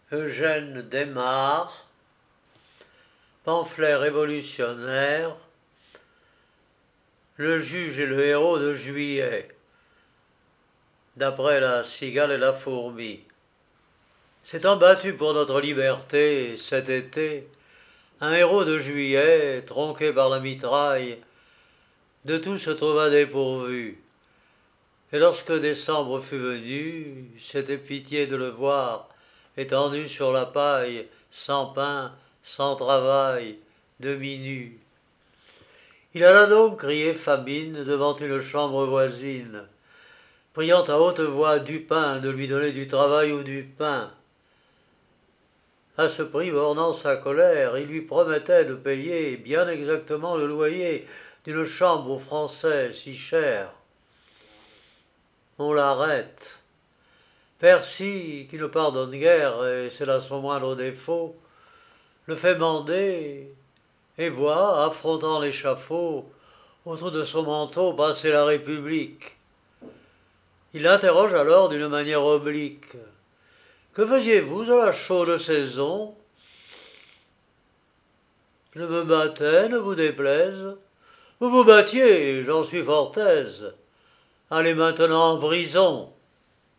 Eugène Desmarres, pamphlet révolutionnaire, le juge et le héros de Juillet, d'après La Cigale et la Fourmi. S'étant battu pour notre liberté cet été, un héros de Juillet, tronqué par la mitraille, de tout se trouva dépourvu. Et lorsque décembre fut venu, c'était pitié de le voir, étendu sur la paille, sans pain, sans travail, demi-nu. Il alla donc crier famine devant une chambre voisine, priant à haute voix Dupin de lui donner du travail ou du pain. À ce prix, bornant sa colère, il lui promettait de payer bien exactement le loyer d'une chambre aux Français si chère. On l'arrête. Percy, qui ne pardonne guère, et c'est là son moindre défaut, le fait mander, et voit, affrontant l'échafaud, autour de son manteau passer la République. Il l'interroge alors d'une manière oblique. Que faisiez-vous à la chaude saison? Je me battais, ne vous déplaise. Vous vous battiez, j'en suis fort aise. Allez maintenant en prison.